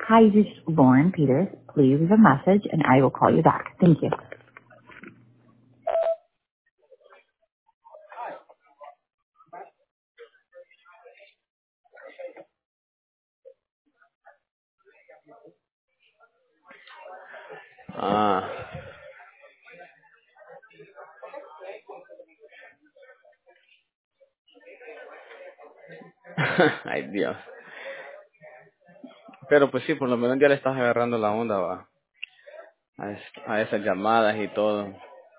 Hi, this is Lauren Peters. Please leave a message and I will call you back. Thank you. Ah, ay Dios. Pero pues sí, por lo menos ya le estás agarrando la onda, va, a esas llamadas y todo.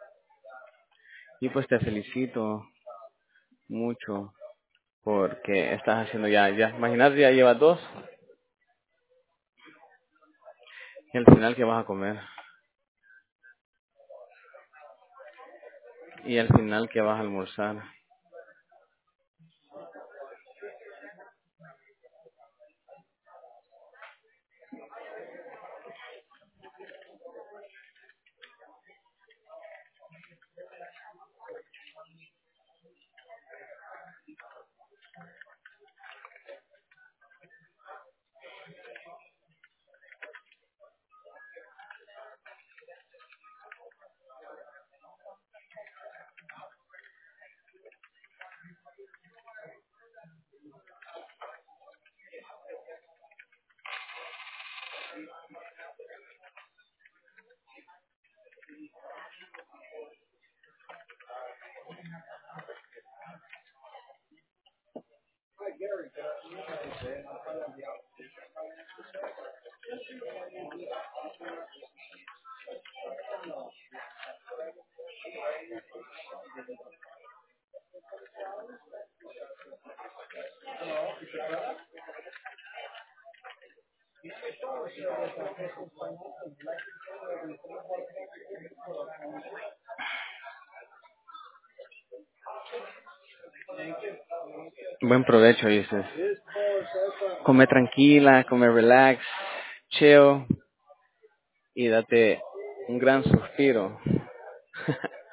Y pues te felicito mucho porque estás haciendo ya, imagínate, ya llevas dos y al final que vas a comer y al final que vas a almorzar. Buen provecho, dices. Come tranquila, come relax, chill y date un gran suspiro.